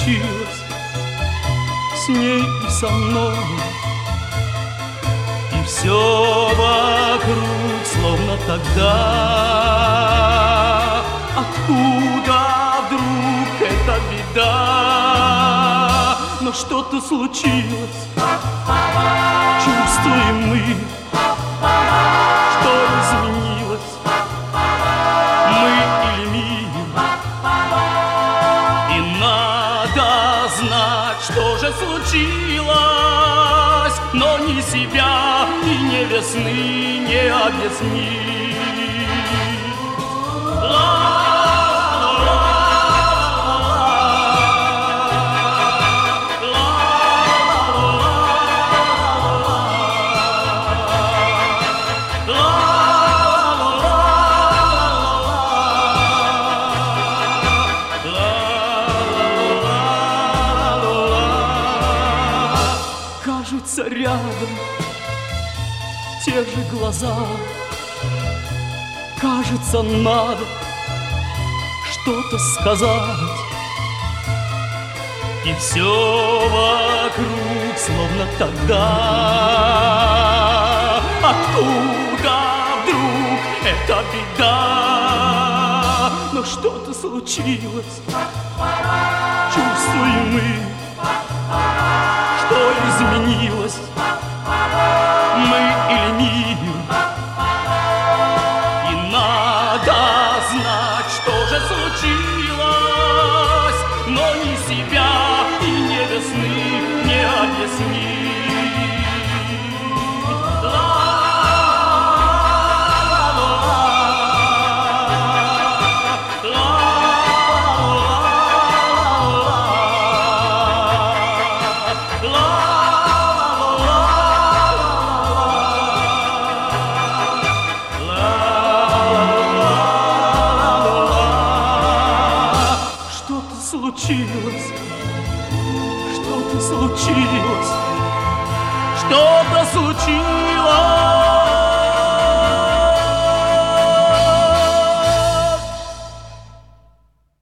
случилось с ней и со мной. И все вокруг словно тогда. Откуда вдруг эта беда? Но что-то случилось, чувствуем мы, что изменилось, мы или мир. И надо знать, что же случилось, но ни себя и ни весны не объяснить. Кажется, рядом те же глаза. Кажется, надо что-то сказать. И все вокруг словно тогда. Откуда вдруг эта беда? Но что-то случилось, чувствуем мы, что изменилось, мы или мир. И надо знать, что же случилось, но ни себя и ни весны не объяснить. Случилось, что-то случилось, что-то случилось.